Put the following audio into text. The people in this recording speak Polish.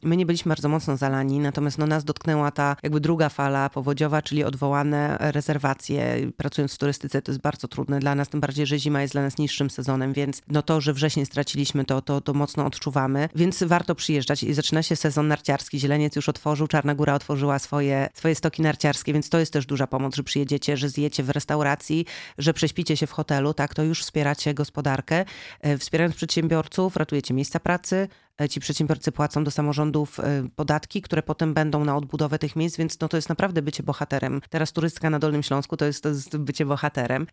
My nie byliśmy bardzo mocno zalani, natomiast nas dotknęła ta jakby druga fala powodziowa, czyli odwołane rezerwacje. Pracując w turystyce to jest bardzo trudne dla nas, tym bardziej, że zima jest dla nas niższym sezonem, więc to, że wrzesień straciliśmy, to mocno odczuwamy, więc warto przyjeżdżać i zaczyna się sezon narciarski. Zieleniec już otworzył, Czarna Góra otworzyła swoje stoki narciarskie, więc to jest też duża pomoc, że przyjedziecie, że zjecie w restauracji, że prześpicie się w hotelu, tak, to już wspieracie gospodarkę. Wspierając przedsiębiorców, ratujecie miejsca pracy. Ci przedsiębiorcy płacą do samorządów podatki, które potem będą na odbudowę tych miejsc, więc to jest naprawdę bycie bohaterem. Teraz turystyka na Dolnym Śląsku to jest bycie bohaterem.